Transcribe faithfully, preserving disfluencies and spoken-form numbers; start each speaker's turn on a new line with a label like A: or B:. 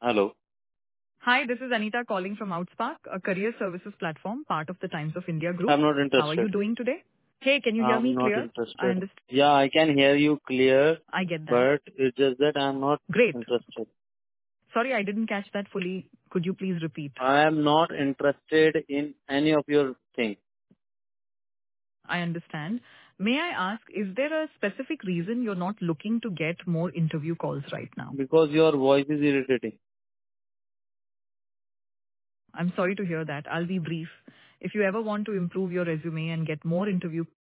A: Hello.
B: Hi, this is Anita calling from Outspark, a career services platform, part of the Times of India group.
A: I'm not
B: How are you
A: interested.
B: doing today? Hey, can you hear
A: I'm
B: me
A: not
B: clear? I
A: interested.
B: understand.
A: Yeah, I can hear you clear,
B: I get that.
A: but it's just that I'm not
B: Great.
A: interested.
B: Sorry, I didn't catch that fully. Could you please repeat?
A: I am not interested in any of your things
B: I understand. May I ask, is there a specific reason you're not looking to get more interview calls right now?
A: because your voice is irritating.
B: I'm sorry to hear that. I'll be brief. If you ever want to improve your resume and get more interview